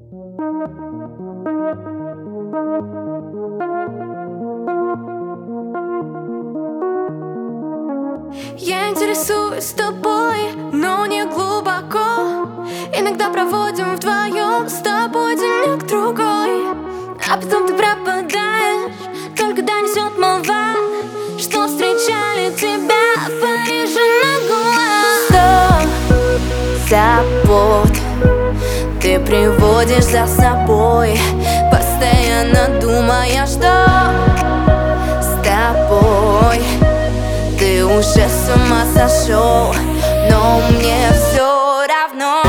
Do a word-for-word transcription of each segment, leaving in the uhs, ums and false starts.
Я интересуюсь тобой, но не глубоко. Иногда проводим вдвоем с тобой денек другой, а потом ты пропадаешь, только донесет молва, что встречали тебя в Париже на Гуа. Сто забот ты приводишь за собой, постоянно думая, что с тобой ты уже с ума сошел, но мне все равно.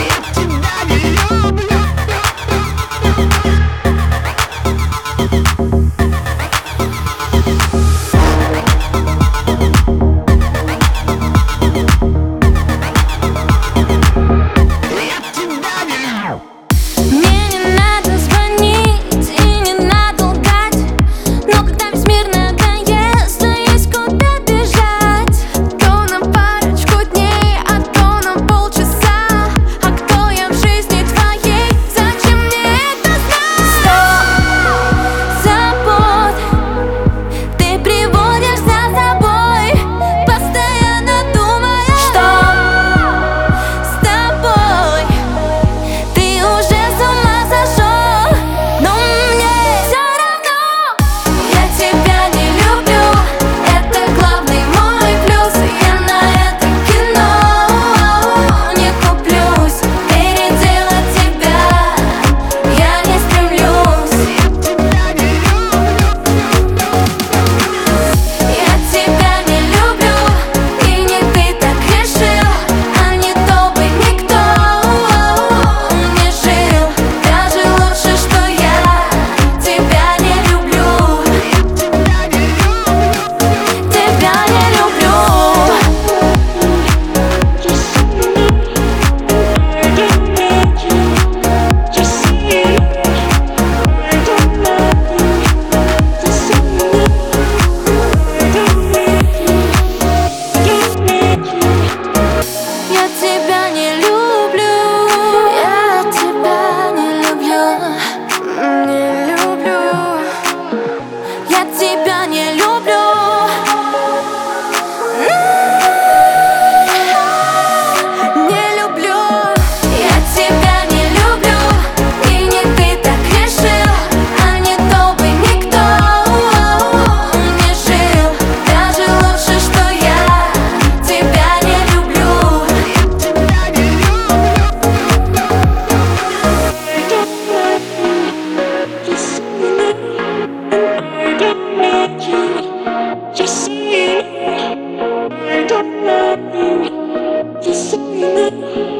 Just see, I don't love you. Just see.